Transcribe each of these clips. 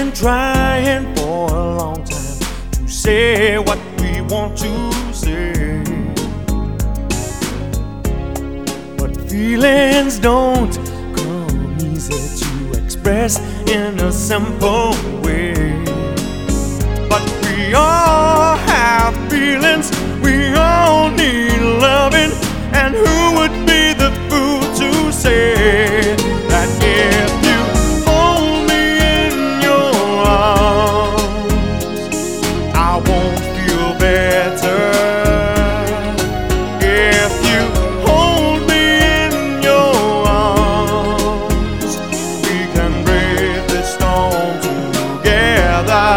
been trying for a long time to say what we want to say, but feelings don't come easy to express in a simple way. But we all have feelings, we all need loving, and who would be the fool to say that if you hold me in your arms, I won't feel better? If you hold me in your arms, we can brave this storm together.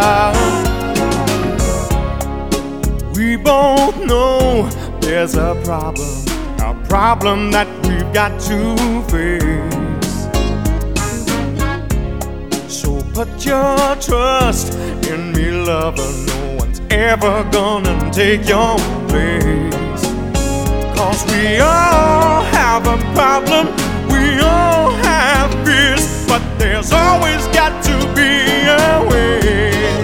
We both know there's a problem that we've got to face. So put your trust in me, lover. No one's ever gonna take your place. 'Cause we all have a problem, we all have fears, but there's always got to be a way.